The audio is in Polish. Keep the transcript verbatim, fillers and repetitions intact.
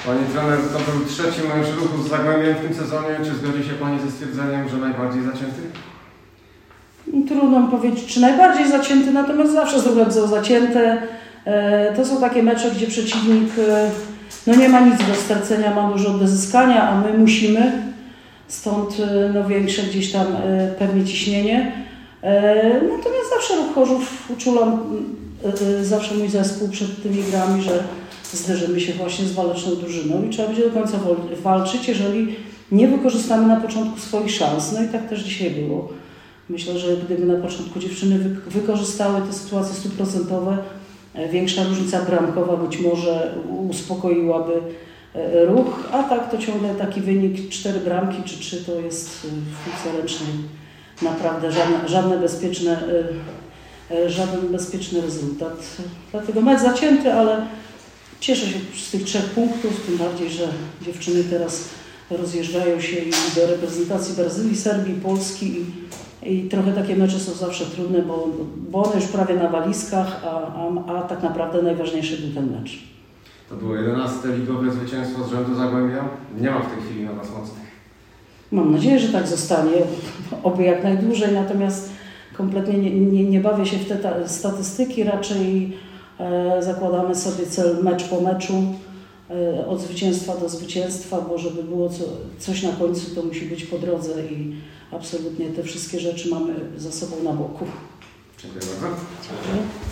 Pani trener, to był trzeci mecz Ruchu z Zagłębiem w tym sezonie. Czy zgodzi się Pani ze stwierdzeniem, że najbardziej zacięty? Trudno mi powiedzieć, czy najbardziej zacięty, natomiast zawsze z Ruchem są zacięte. To są takie mecze, gdzie przeciwnik no nie ma nic do stracenia, ma dużo do zyskania, a my musimy. Stąd no, większe gdzieś tam pewnie ciśnienie. Natomiast zawsze Ruch Chorzów uczulam, zawsze mój zespół przed tymi grami, że zderzymy się właśnie z waleczną drużyną i trzeba będzie do końca walczyć, jeżeli nie wykorzystamy na początku swoich szans. No i tak też dzisiaj było. Myślę, że gdyby na początku dziewczyny wykorzystały te sytuacje stuprocentowe, większa różnica bramkowa być może uspokoiłaby Ruch, a tak to ciągle taki wynik cztery bramki czy trzy to jest w piłce ręcznej naprawdę żadne, żadne bezpieczne, żaden bezpieczny rezultat. Dlatego mecz zacięty, ale cieszę się z tych trzech punktów, tym bardziej, że dziewczyny teraz rozjeżdżają się i do reprezentacji Brazylii, Serbii, Polski i, i trochę takie mecze są zawsze trudne, bo, bo one już prawie na walizkach, a, a, a tak naprawdę najważniejszy był ten mecz. To było jedenaste ligowe zwycięstwo z rzędu Zagłębia. Nie ma w tej chwili na Was mocnych. Mam nadzieję, że tak zostanie, oby jak najdłużej, natomiast kompletnie nie, nie, nie bawię się w te ta, statystyki, raczej e, zakładamy sobie cel mecz po meczu, e, od zwycięstwa do zwycięstwa, bo żeby było co, coś na końcu, to musi być po drodze i absolutnie te wszystkie rzeczy mamy za sobą na boku. Dziękuję bardzo. Dziękuję.